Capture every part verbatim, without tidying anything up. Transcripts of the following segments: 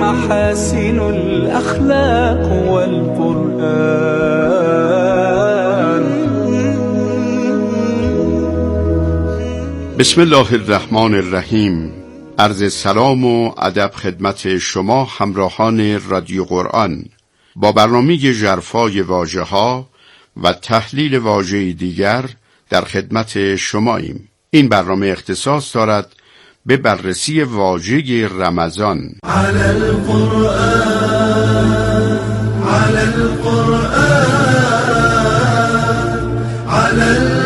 محاسن الأخلاق والقرآن. بسم الله الرحمن الرحیم. عرض سلام و ادب خدمت شما همراهان رادیو قرآن. با برنامه ژرفای واژه‌ها و تحلیل واژه دیگر در خدمت شماییم. این برنامه اختصاص دارد به بررسی واژه رمضان. علی القرآن علی القرآن علی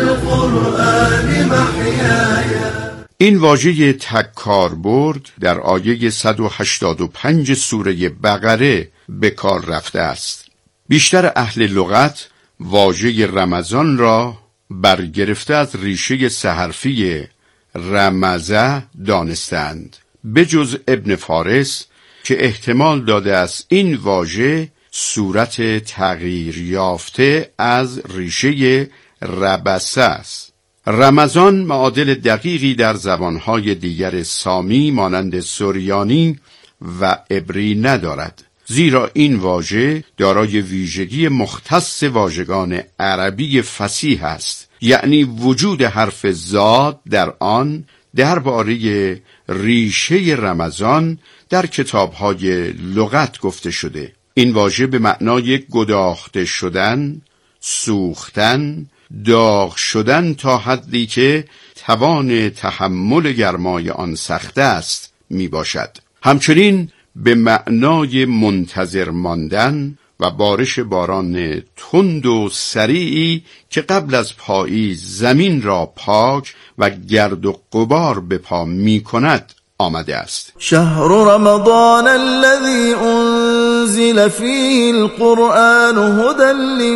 القرآن محیای. این واژه تک‌کاربرد در آیه صد و هشتاد و پنج سوره بقره به کار رفته است. بیشتر اهل لغت واژه رمضان را برگرفته از ریشه سه‌حرفی رمزه دانستند، به جز ابن فارس که احتمال داده است این واژه صورت تغییر یافته از ریشه ربسه است. رمضان معادل دقیقی در زبانهای دیگر سامی مانند سریانی و عبری ندارد، زیرا این واژه دارای ویژگی مختص واژگان عربی فصیح است، یعنی وجود حرف زاد در آن درباره ریشه رمضان در کتاب‌های لغت گفته شده. این واژه به معنای گداخته شدن، سوختن، داغ شدن تا حدی که توان تحمل گرمای آن سخت است می باشد. همچنین به معنای منتظر ماندن و بارش باران تند و سریعی که قبل از پاییز زمین را پاک و گرد و غبار به پا می کند آمده است. شهر رمضان الذي انزل فيه القرآن هدى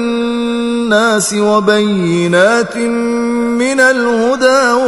للناس وبينات من الهدى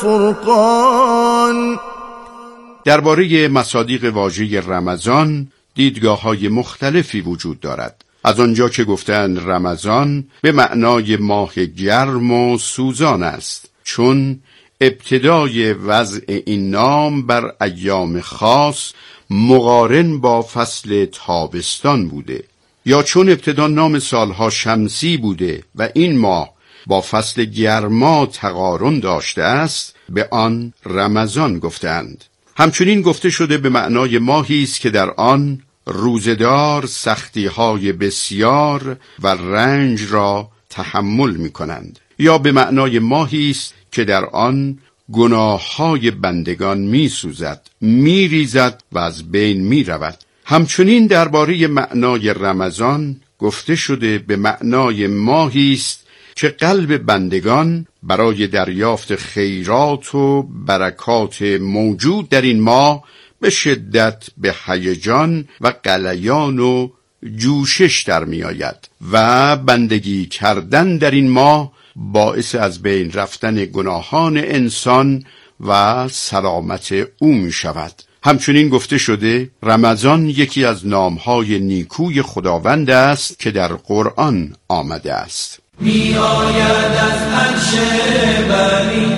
والفرقان. درباره مصادیق واژه رمضان دیدگاه‌های مختلفی وجود دارد. از آنجا که گفتند رمضان به معنای ماه گرم و سوزان است، چون ابتدای وضع این نام بر ایام خاص مقارن با فصل تابستان بوده، یا چون ابتدا نام سالها شمسی بوده و این ماه با فصل گرما تقارن داشته است، به آن رمضان گفتند. همچنین گفته شده به معنای ماهی است که در آن روزدار سختی‌های بسیار و رنج را تحمل می‌کنند، یا به معنای ماهی است که در آن گناه‌های بندگان می‌سوزد، می‌ریزد و از بین می‌رود. همچنین درباره معنای رمضان گفته شده به معنای ماهی است که قلب بندگان برای دریافت خیرات و برکات موجود در این ماه به شدت به هیجان و غلیان و جوشش در می آید و بندگی کردن در این ماه باعث از بین رفتن گناهان انسان و سلامت او می شود. همچنین گفته شده رمضان یکی از نامهای نیکوی خداوند است که در قرآن آمده است. می آید از عرش بری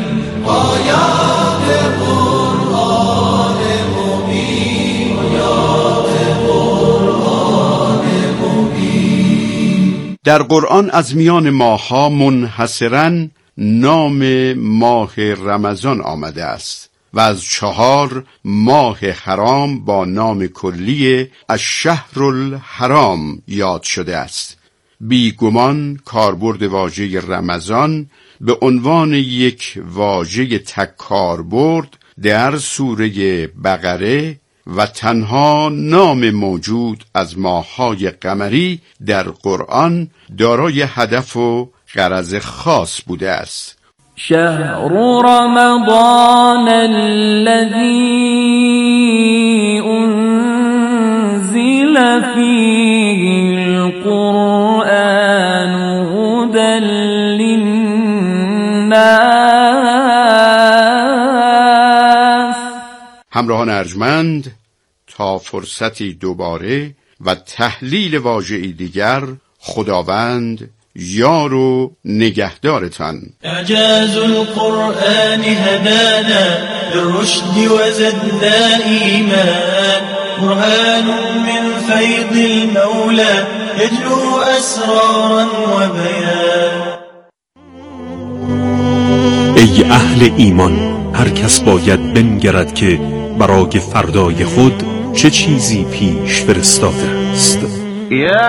آیات قرآن مبین، آیات قرآن مبین. در قرآن از میان ماه‌ها منحصراً نام ماه رمضان آمده است و از چهار ماه حرام با نام کلی الشهر الحرام یاد شده است. بیگمان کاربرد واژه رمضان به عنوان یک واژه تک‌کاربرد در سوره بقره و تنها نام موجود از ماه‌های قمری در قرآن دارای هدف و غرض خاص بوده است. شهر رمضان الذي انزل فيه القرآن هدى للناس. همراهان ارجمند، تا فرصتی دوباره و تحلیل واژه‌ای دیگر، خداوند یار و نگهدارتان. اعجاز القرآن هدانا للرشد وزدنا ایمان قرآن من فيض المولى يجلو أسرارا وبيان. ای اهل ایمان، هر کس باید بنگرد که برای فردای خود چه چیزی پیش فرستاده است. یا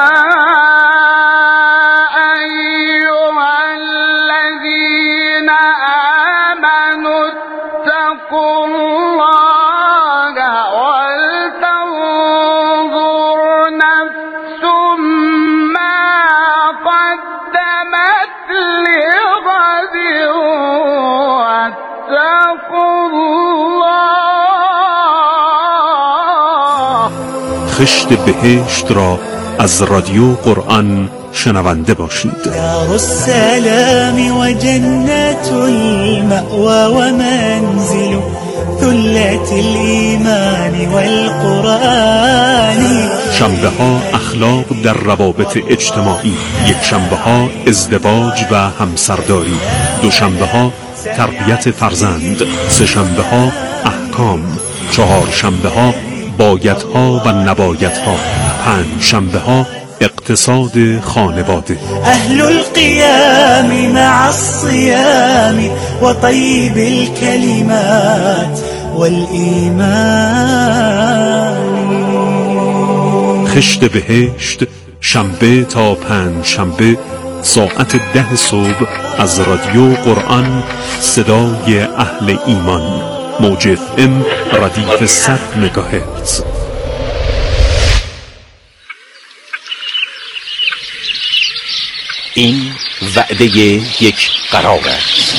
خشت بهشت را از رادیو قرآن شنونده باشید. دار السلام و جنت المأوى و منزل ثلة الایمان والقرآن. شنبه ها اخلاق در روابط اجتماعی، یک شنبه ها ازدواج و همسرداری، دو شنبه ها تربیت فرزند، سه شنبه ها احکام، چهار شنبه ها بایدها و نبایدها، پنج شنبه ها اقتصاد خانواده. اهل القیام مع الصیام و طیب الکلمات والایمان. خشت بهشت شنبه تا پنج شنبه ساعت ده صبح از رادیو قرآن، صدای اهل ایمان، موج اف ام ردیف صد مگاهرتز. این وعده یک قرار است،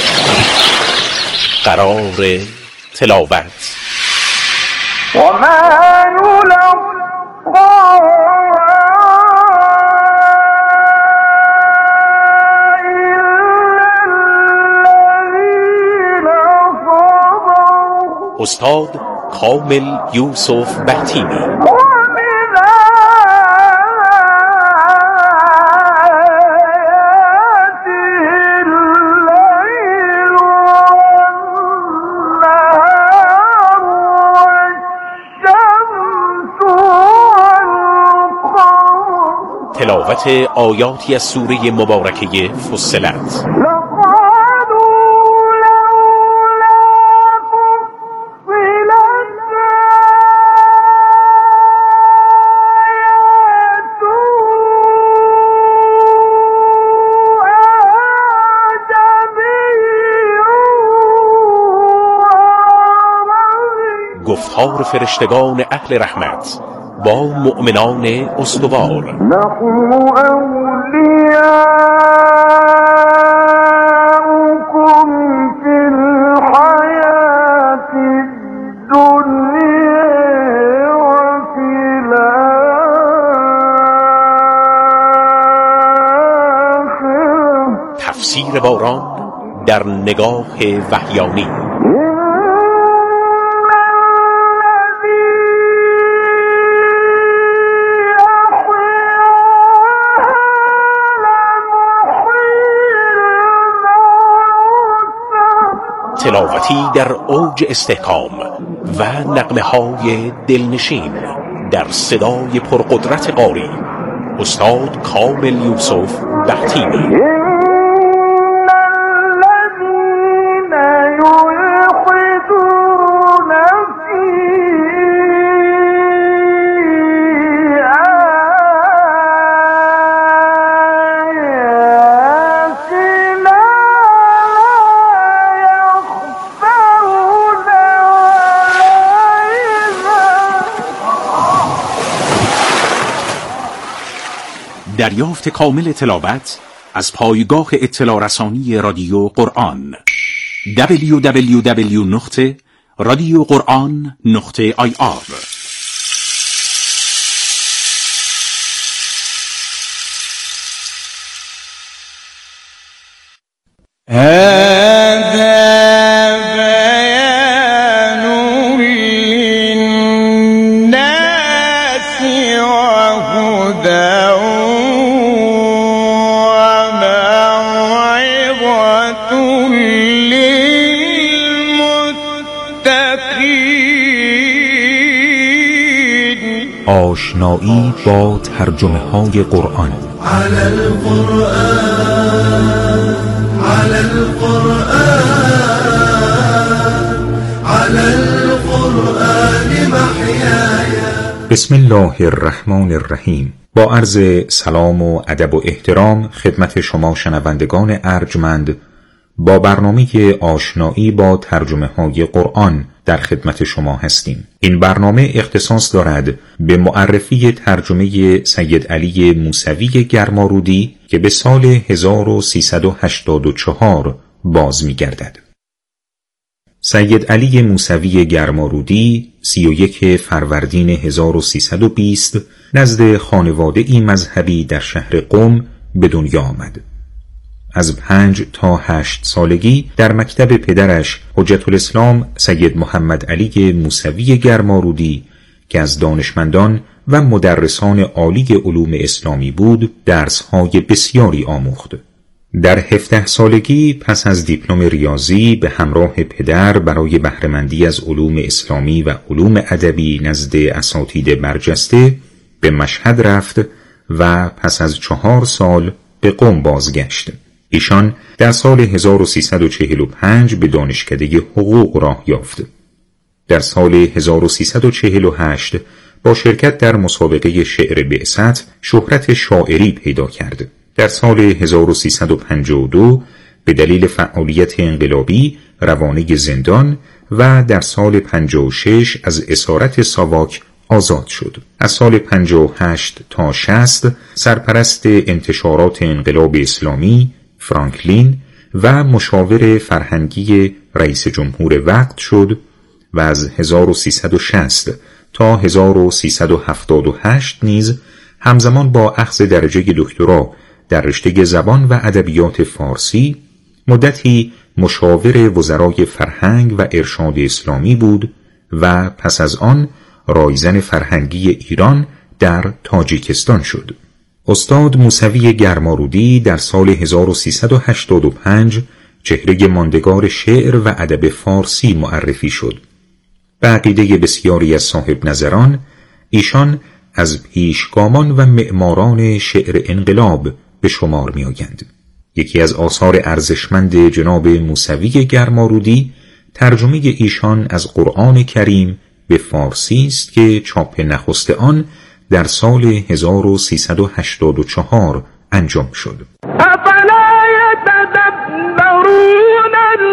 قرار تلاوت. و ما استاد کامل یوسف بهتیمی. تلاوت آیاتی از سوره مبارکه فصلت. گفتار فرشتگان اهل رحمت با مؤمنان استوار. نحن اولیاؤکم فی الحیاة الدنیا و فی الاخرة. تفسیر باران در نگاه وحیانی. تلاوتی در اوج استحکام و نغمه های دلنشین در صدای پرقدرت قاری استاد کامل یوسف بهتیمی. دریافت کامل تلاوت از پایگاه اطلاع رسانی رادیو قرآن دبلیو دبلیو دبلیو نقطه رادیو قرآن نقطه آی آر. آشنایی با ترجمه های قرآن. على القرآن على القرآن على القرآن محیای. بسم الله الرحمن الرحیم. با عرض سلام و ادب و احترام خدمت شما شنوندگان ارجمند، با برنامه آشنایی با ترجمه های قرآن در خدمت شما هستیم. این برنامه اختصاص دارد به معرفی ترجمه سید علی موسوی گرمارودی که به سال هزار و سیصد و هشتاد و چهار باز می گردد. سید علی موسوی گرمارودی سی و یک فروردین هزار و سیصد و بیست نزد خانواده ای مذهبی در شهر قم به دنیا آمد. از پنج تا هشت سالگی در مکتب پدرش حجت الاسلام سید محمد علی موسوی گرمارودی که از دانشمندان و مدرسان عالی علوم اسلامی بود درس‌های بسیاری آموخت. در هفده سالگی پس از دیپلم ریاضی به همراه پدر برای بهره‌مندی از علوم اسلامی و علوم ادبی نزد اساتید برجسته به مشهد رفت و پس از چهار سال به قم بازگشت. ایشان در سال هزار و سیصد و چهل و پنج به دانشکده حقوق راه یافت. در سال هزار و سیصد و چهل و هشت با شرکت در مسابقه شعر بعثت شهرت شاعری پیدا کرد. در سال هزار و سیصد و پنجاه و دو به دلیل فعالیت انقلابی روانه زندان و در سال پنجاه و شش از اسارت ساواک آزاد شد. از سال پنجاه و هشت تا شصت سرپرست انتشارات انقلاب اسلامی فرانکلین و مشاور فرهنگی رئیس جمهور وقت شد و از هزار و سیصد و شصت تا هزار و سیصد و هفتاد و هشت نیز همزمان با اخذ درجه دکترا در رشته زبان و ادبیات فارسی مدتی مشاور وزرای فرهنگ و ارشاد اسلامی بود و پس از آن رایزن فرهنگی ایران در تاجیکستان شد. استاد موسوی گرمارودی در سال هزار و سیصد و هشتاد و پنج چهره ماندگار شعر و ادب فارسی معرفی شد. به عقیده بسیاری از صاحب نظران ایشان از پیشگامان و معماران شعر انقلاب به شمار می آیند. یکی از آثار ارزشمند جناب موسوی گرمارودی ترجمه ایشان از قرآن کریم به فارسی است که چاپ نخست آن در سال هزار و سیصد و هشتاد و چهار انجام شد. افلا یتدبرون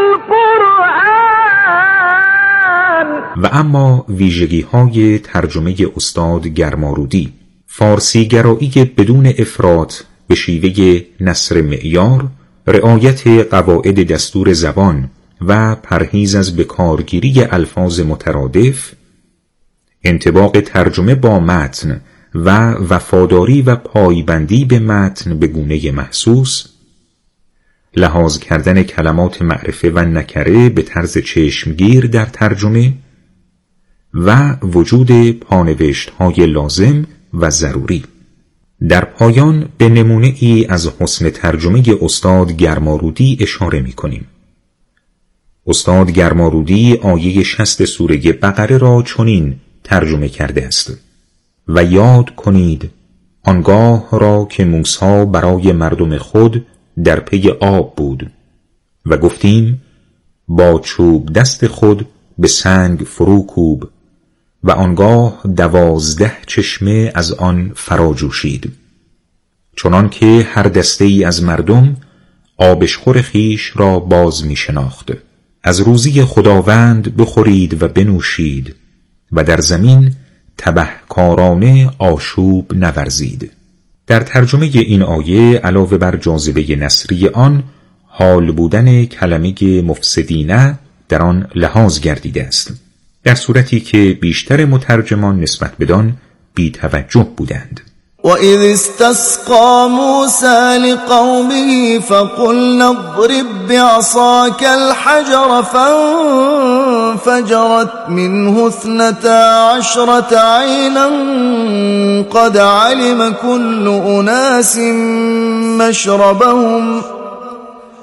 القرآن. و اما ویژگی های ترجمه استاد گرمارودی: فارسی گرایی بدون افراط به شیوه نثر معیار، رعایت قواعد دستور زبان و پرهیز از بکارگیری الفاظ مترادف، انطباق ترجمه با متن و وفاداری و پایبندی به متن به گونه محسوس، لحاظ کردن کلمات معرفه و نکره به طرز چشمگیر در ترجمه و وجود پانوشت‌های لازم و ضروری. در پایان به نمونه ای از حسن ترجمه استاد گرمارودی اشاره می کنیم. استاد گرمارودی آیه شصت سوره بقره را چنین ترجمه کرده است: و یاد کنید آنگاه را که موسی برای مردم خود در پی آب بود و گفتیم با چوب دست خود به سنگ فرو کوب و آنگاه دوازده چشمه از آن فرا جوشید، چنان که هر دسته ای از مردم آبشخور خیش را باز می شناخت. از روزی خداوند بخورید و بنوشید و در زمین تبهکارانه آشوب نورزید. در ترجمه این آیه علاوه بر جاذبه نثری آن، حال بودن کلمه مفسدینه در آن لحاظ گردیده است، در صورتی که بیشتر مترجمان نسبت بدان بی توجه بودند. وَإِذِ اسْتَسْقَى مُوسَى لِقَوْمِهِ فَقُلْنَا اضْرِب بِّعَصَاكَ الْحَجَرَ فَانفَجَرَتْ مِنْهُ اثْنَتَا عَشْرَةَ عَيْنًا قَدْ عَلِمَ كُلُّ أُنَاسٍ مَّشْرَبَهُمْ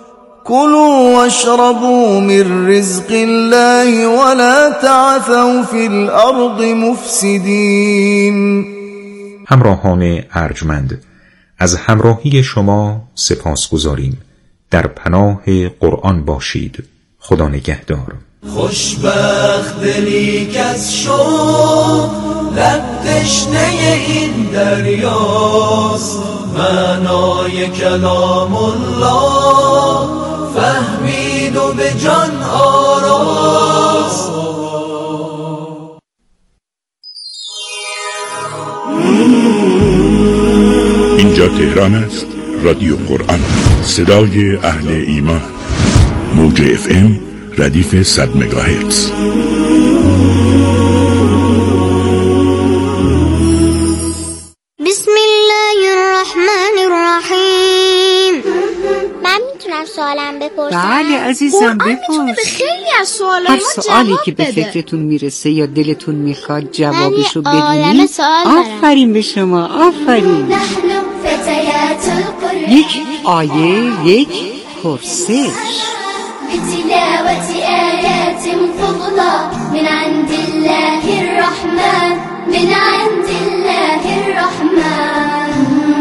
كلوا واشربوا من رزق الله ولا تعثوا في الأرض مفسدين. همراهان ارجمند، از همراهی شما سپاسگزاریم. در پناه قرآن باشید. خدا نگهدار. خوشبخت دلی که از شوق لب تشنه این دریاست، معنای کلام الله فهمید و به جان آراست. اینجا تهران است، رادیو قرآن، صدای اهل ایمان. موج اف ام ردیف صد مگاهرتز. بسم الله الرحمن الرحیم. من میتونم سوالم بپرسم؟ بله عزیزم، بپرس. به خیلی از سوالای هر ما سوالی که به بده. فکرتون میرسه یا دلتون میخواد جوابشو من یه عالمه بدونید. سوال دارم. آفرین به شما، آفرین. یک آیه، یک پرسش. بتلاوة آيات فضلا من عند الله الرحمن من عند الله الرحمن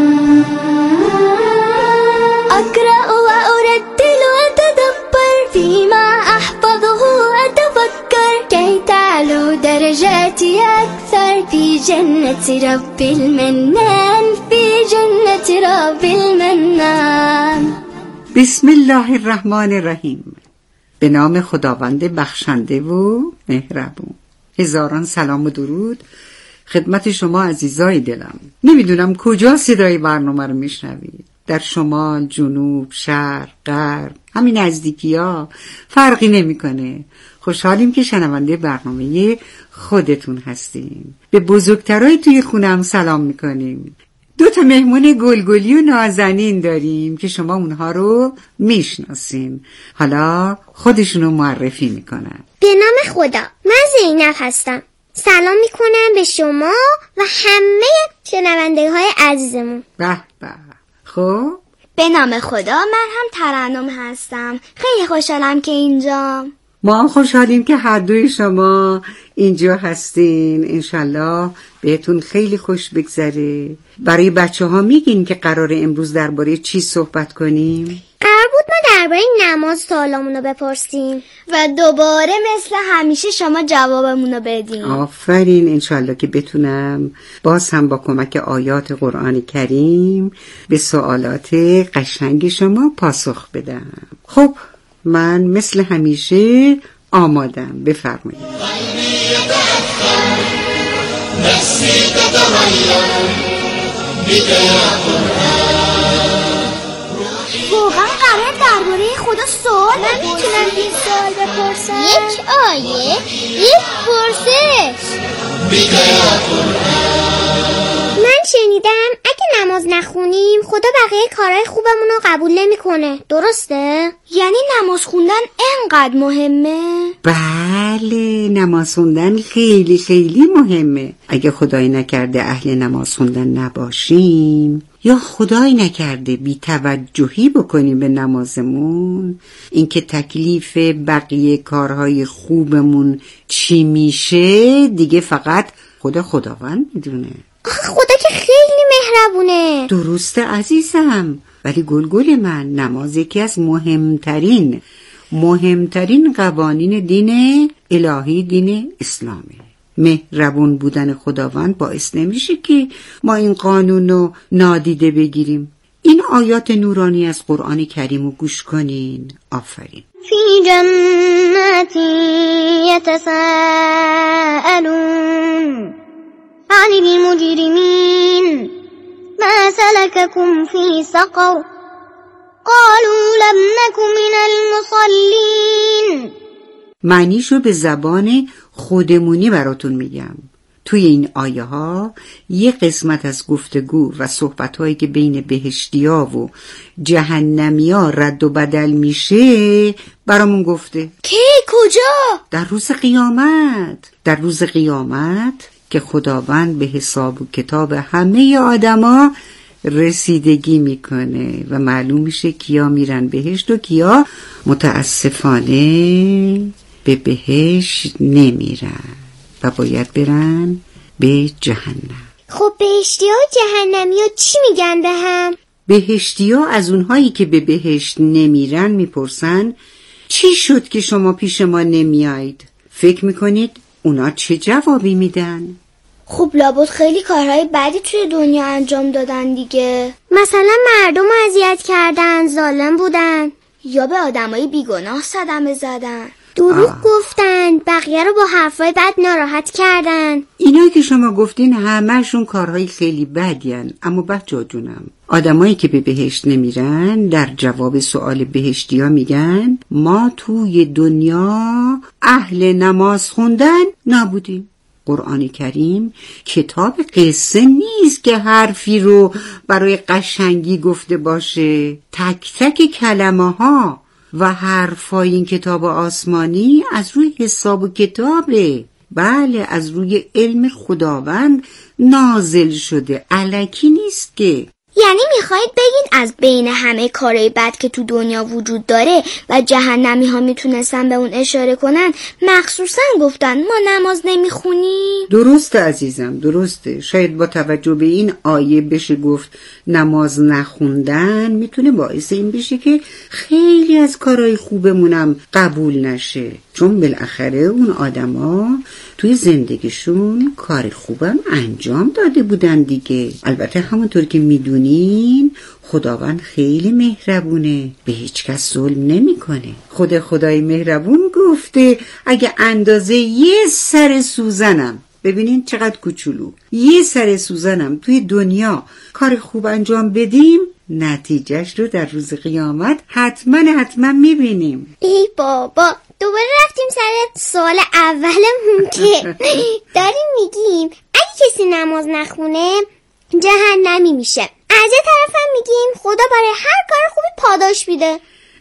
أقرأ وأرتل وأتدبر فيما أحفظه وأتفكر كي تعلو درجاتي أكثر في جنة رب المنان في جنة رب المنان. بسم الله الرحمن الرحیم. به نام خداوند بخشنده و مهربون. هزاران سلام و درود خدمت شما عزیزای دلم. نمیدونم کجا صدای برنامه رو میشنوید، در شمال، جنوب، شرق، غرب، همین نزدیکی ها فرقی نمیکنه. خوشحالیم که شنونده برنامه خودتون هستیم. به بزرگترای توی خونم سلام میکنیم. دو تا مهمون گلگلی و نازنین داریم که شما اونها رو میشناسین. حالا خودشونو معرفی میکنن. به نام خدا، من زینب هستم. سلام میکنم به شما و همه شنونده های عزیزمون. به به. خب به نام خدا، من هم ترنم هستم. خیلی خوشحالم که اینجا. ما هم خوشحالیم که هر دوی شما اینجا هستین. انشالله بهتون خیلی خوش بگذره. برای بچه ها میگین که قراره امروز درباره چی صحبت کنیم؟ قرار بود ما درباره نماز سوالامونو بپرسیم و دوباره مثل همیشه شما جوابمونو بدین. آفرین. انشالله که بتونم باز هم با کمک آیات قرآن کریم به سوالات قشنگ شما پاسخ بدم. خب من مثل همیشه آمادم. بفرمایید. واقعا قرار درباره خدا سوال من میتونم این سوال بپرسم؟ یک آیه، یک پرسش. من شنیدم اگه نماز نخونیم خدا بقیه کارهای خوبمون رو قبول نمیکنه. درسته؟ یعنی نماز خوندن انقدر مهمه؟ بله، نماز خوندن خیلی خیلی مهمه. اگه خدای نکرده اهل نماز خوندن نباشیم یا خدای نکرده بی توجهی بکنیم به نمازمون، اینکه تکلیف بقیه کارهای خوبمون چی میشه دیگه فقط خدا خداوند میدونه. آخه خدا که خیلی مهربونه. درسته عزیزم، ولی گلگل من، نماز یکی از مهمترین مهمترین قوانین دین الهی، دین اسلامه. مهربون بودن خداوند باعث نمیشه که ما این قانون رو نادیده بگیریم. این آیات نورانی از قرآن کریم رو گوش کنین. آفرین. فی جنات یتساءلون عن المجرمین ما سلككم فی سقر قالوا لم نك من المصلین. معنیشو به زبان خودمونی براتون میگم. توی این آیه ها یه قسمت از گفتگو و صحبت هایی که بین بهشتیا و جهنمیا رد و بدل میشه برامون گفته. کی؟ کجا؟ در روز قیامت. در روز قیامت که خداوند به حساب و کتاب همه آدما رسیدگی میکنه و معلوم میشه کیا میرن بهشت و کیا متاسفانه به بهشت نمیرن و باید برن به جهنم. خب بهشتی ها و جهنمی ها چی میگن به هم؟ بهشتی ها از اونهایی که به بهشت نمیرن میپرسن چی شد که شما پیش ما نمیایید؟ فکر میکنید اونا چه جوابی میدن؟ خب لابد خیلی کارهای بدی توی دنیا انجام دادن دیگه. مثلا مردم رو اذیت کردن، ظالم بودن، یا به آدمای بیگناه صدمه زدن، دروغ آه. گفتن، بقیه رو با حرفای بد ناراحت کردن. اینایی که شما گفتین همه‌شون کارهای خیلی بدین. اما بچه‌ها جونم، آدمایی که به بهشت نمیرن در جواب سوال بهشتیا میگن ما توی دنیا اهل نماز خوندن نبودیم. قرآن کریم کتاب قصه نیست که حرفی رو برای قشنگی گفته باشه. تک تک کلمه ها و حرفای این کتاب آسمانی از روی حساب و کتابه. بله، از روی علم خداوند نازل شده، الکی نیست که. یعنی میخواید بگین از بین همه کارهای بد که تو دنیا وجود داره و جهنمی ها میتونستن به اون اشاره کنن مخصوصا گفتن ما نماز نمیخونیم؟ درسته عزیزم، درسته. شاید با توجه به این آیه بشه گفت نماز نخوندن میتونه باعث این بشه که خیلی از کارهای خوبمونم قبول نشه، چون بالاخره اون آدما توی زندگیشون کار خوبم انجام داده بودن دیگه. البته همونطور که میدونین خداوند خیلی مهربونه، به هیچ کس ظلم نمیکنه. خود خدای مهربون گفته اگه اندازه یه سر سوزنم، ببینین چقدر کوچولو، یه سر سوزنم توی دنیا کار خوب انجام بدیم، نتیجهش رو در روز قیامت حتما حتما میبینیم. ای بابا، دوباره رفتیم سر سوال اولمون که داریم میگیم اگه کسی نماز نخونه جهنمی میشه، از یه طرف هم میگیم خدا برای هر کار خوبی پاداش میده.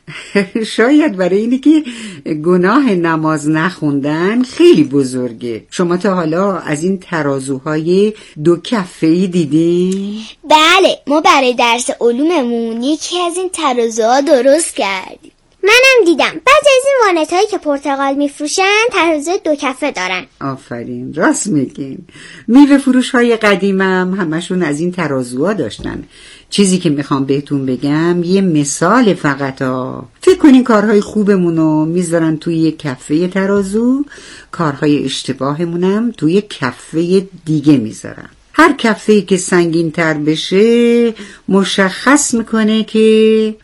شاید برای اینی که گناه نماز نخوندن خیلی بزرگه. شما تا حالا از این ترازوهای دو کفه‌ای دیدین؟ بله، ما برای درس علوممون یکی از این ترازوها درست کردیم. منم دیدم بعضی از این وانتایی که پرتقال میفروشن ترازو دو کفه دارن. آفرین، راست میگین. میوه فروش های قدیمم همشون از این ترازوها داشتن. چیزی که میخوام بهتون بگم یه مثال فقط ها. فکر کنین کارهای خوبمونو میذارن توی یه کفه ترازو، کارهای اشتباهمونم توی کفه دیگه میذارن. هر کفه‌ای که سنگین تر بشه مشخص میکنه که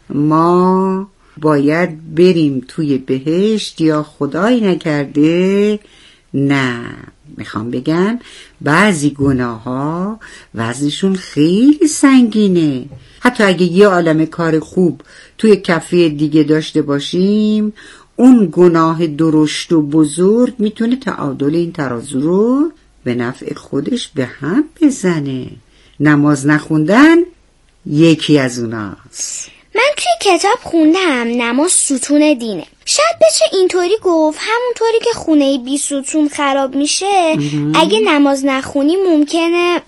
ما باید بریم توی بهشت یا خدای نکرده نه. میخوام بگم بعضی گناه ها وزنشون خیلی سنگینه. حتی اگه یه عالمه کار خوب توی کفه دیگه داشته باشیم، اون گناه درشت و بزرگ میتونه تعادل این ترازو رو به نفع خودش به هم بزنه. نماز نخوندن یکی از اوناست. من توی کتاب خوندم نماز ستون دینه. شاید بشه اینطوری گفت همونطوری که خونه بی ستون خراب میشه اگه نماز نخونی ممکنه.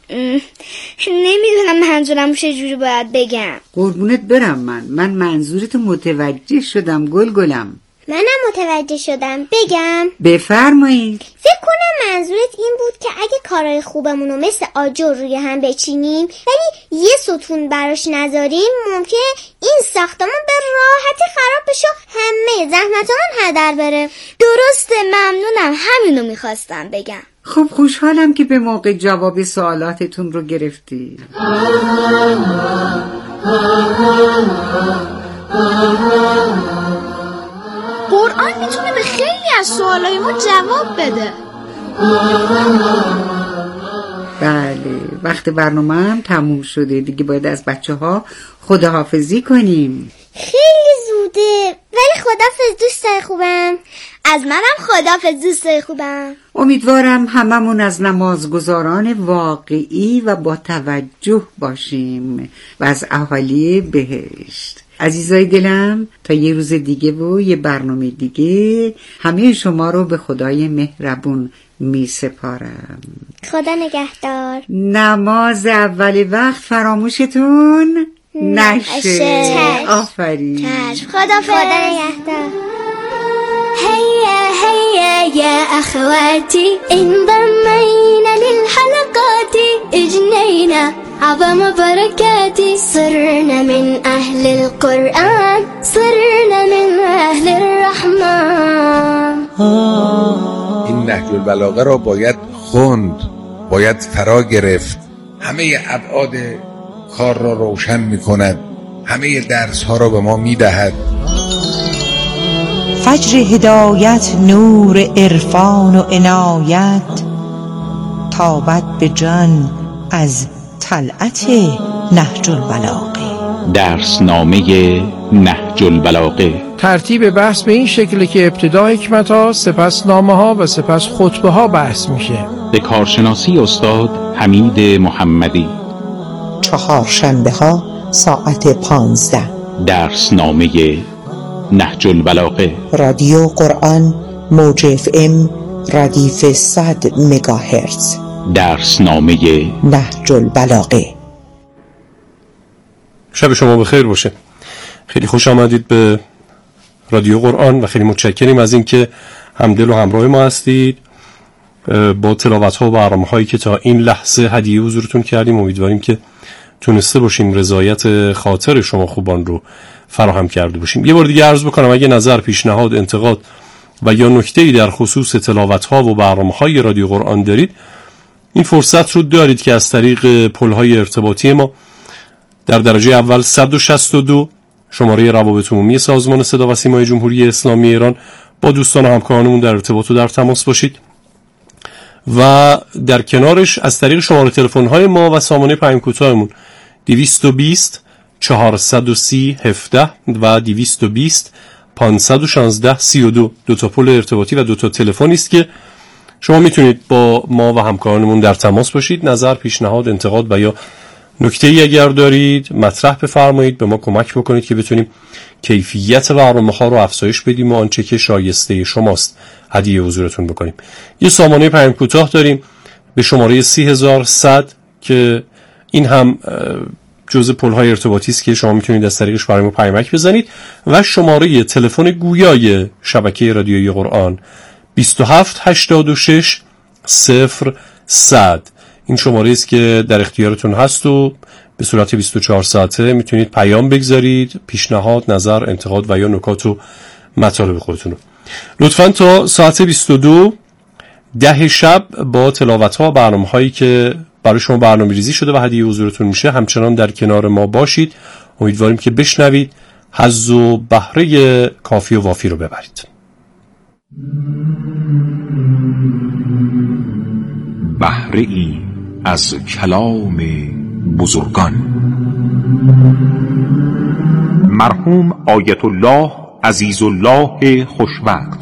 نمیدونم منظورم چجوری باید بگم. قربونت برم، من من منظورت متوجه شدم گلگلم. منم متوجه شدم، بگم؟ بفرمایید. فکر کنم منظورت این بود که اگه کارهای خوبمونو مثل آجر روی هم بچینیم ولی یه ستون براش نذاریم ممکنه این ساختمان به راحتی خراب بشه و همه زحمتامون هدر بره. درسته، ممنونم، همینو میخواستم بگم. خب خوشحالم که به موقع جواب سوالاتتون رو گرفتی. قرآن میتونه به خیلی از سوالای ما جواب بده. بله، وقت برنامه هم تموم شده دیگه، باید از بچه ها خداحافظی کنیم. خیلی زوده، ولی خداحافظ دوستای خوبم. از منم خداحافظ دوستای خوبم. امیدوارم هممون از نمازگزاران واقعی و با توجه باشیم و از اهالی بهشت. عزیزای دلم، تا یه روز دیگه و یه برنامه دیگه همه شما رو به خدای مهربون می سپارم. خدا نگهدار. نماز اول وقت فراموشتون نشه. آفرین. خدا خدا نگهدار. هيا هيا يا أخواتي انضمينا للحلقات اجنينا عظم بركاتي صرنا من أهل القرآن صرنا من أهل الرحمن. این نهج البلاغه را باید خوند، باید فرا گرفت. همه ابعاد کار را روشن می کند، همه درس ها را به ما می دهد. فجر هدایت نور عرفان و عنایت تابت به جان از طلعت نهج البلاغه. درسنامه نهج البلاغه. ترتیب بحث به این شکله که ابتدا حکمت ها، سپس نامه ها و سپس خطبه ها بحث میشه. به کارشناسی استاد حمید محمدی. چهار شنبه ها ساعت پانزده. درسنامه نهج البلاغه. رادیو قرآن موج اف ام ردیف صد مگاهرتز. درسنامه نهج البلاغه. شب شما بخیر باشه. خیلی خوش آمدید به رادیو قرآن و خیلی متشکریم از اینکه همدل و همراه ما هستید با تلاوت‌ها و برنامه‌هایی که تا این لحظه هدیه حضورتون کردیم. امیدواریم که تونسته باشیم رضایت خاطر شما خوبان رو فراهم کرده باشیم. یه بار دیگه عرض بکنم اگه نظر، پیشنهاد، انتقاد و یا نکته‌ای در خصوص تلاوت‌ها و برنامه‌های رادیو قرآن دارید، این فرصت رو دارید که از طریق پل‌های ارتباطی ما در درجه اول صد و شصت و دو شماره روابط عمومی سازمان صدا و سیمای جمهوری اسلامی ایران با دوستان و همکارانمون در ارتباط و در تماس باشید و در کنارش از طریق شماره تلفن‌های ما و سامانه پیام کوتاهمون دویست و بیست چهارصد و سی هفده و دویست و بیست پانصد و شانزده سی و دو دو تا پل ارتباطی و دو تا تلفنی است که شما میتونید با ما و همکارانمون در تماس باشید. نظر، پیشنهاد، انتقاد و یا نکته‌ای اگر دارید مطرح بفرمایید، به ما کمک بکنید که بتونیم کیفیت برنامه‌ها رو افزایش بدیم و آنچه که شایسته شماست هدیه حضورتون بکنیم. یه سامانه پیام کوتاه داریم به شماره سی هزار و صد که این هم جزء پل‌های ارتباطی است که شما میتونید از طریقش برای ما پیامک بزنید و شماره تلفن گویای شبکه رادیویی قرآن بیست و هفت هشتاد و شش صفر صد. این شماره است که در اختیارتون هست و به صورت بیست و چهار ساعته میتونید پیام بگذارید، پیشنهاد، نظر، انتقاد و یا نکات و مطالب خودتون رو. لطفاً تا ساعت بیست و دو ده شب با تلاوت‌ها و برنامه‌هایی که برای شما برنامه‌ریزی شده و هدیه حضورتون میشه همچنان در کنار ما باشید. امیدواریم که بشنوید، حظ و بهره کافی و وافی رو ببرید. بهره ای از کلام بزرگان. مرحوم آیت الله عزیز الله خوشوقت.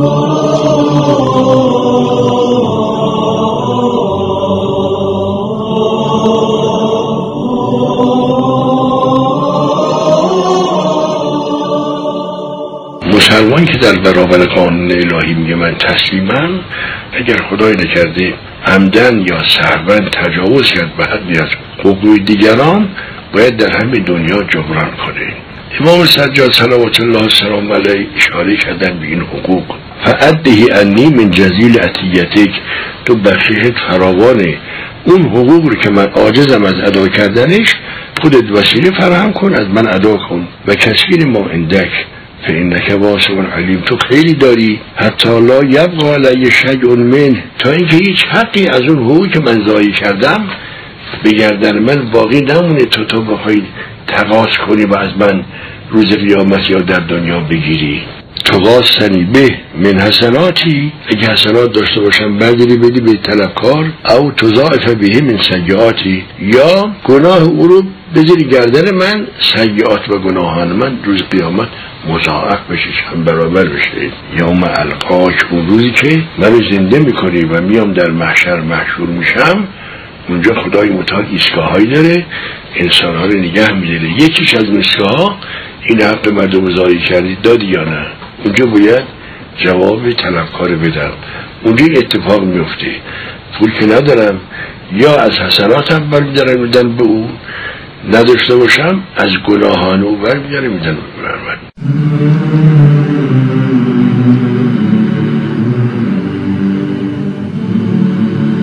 مسلمان که در برابر قانون الهی میگه من تسلیمم، اگر خدای نکرده عمدن یا سهوا تجاوز کرد به حدی از حقوق دیگران، باید در همین دنیا جبران کنه. امام سجاد صلوات الله سلام علیه اشاره کردن به این حقوق. فعدهی انی من جزیل عطیتک، تو بخششت فراوانه، اون حقوق رو که من عاجزم از ادا کردنش خودت وسیله فراهم کن، از من ادا کن. و کثیر ما عندک فإنک واسع علیم، تو خیلی داری، حتی لا یبقى علی شیء منه، تا اینکه هیچ حقی از اون حقوقی که من ضایع کردم به گردن من باقی نمونه، تو تو بخوای تقاضا کنی و از من روز قیامت یا در دنیا بگیری. تقاضنی به من حسناتی، اگه حسنات داشته باشم برداری بدی به طلبکار، او تضاعف به من سیئاتی، یا گناه او رو بذاری گردن من، سیئات و گناهان من روز قیامت مضاعف بشه، هم برابر بشه. یوم القاک، اون روزی که منو زنده میکنی و میام در محشر محشور میشم، اونجا خدای متعال ایستگاه هایی داره، انسان ها رو نگه میداره. یکیش از ایستگاه ها این حق مردم ضایع کردی دادی یا نه، اونجا باید جواب طلبکار بدم. اونجا اتفاق میفته. پول که ندارم یا از حسناتم برمیدارم میدن به اون، نداشته باشم از گناهان او برمیدارم میدن به من.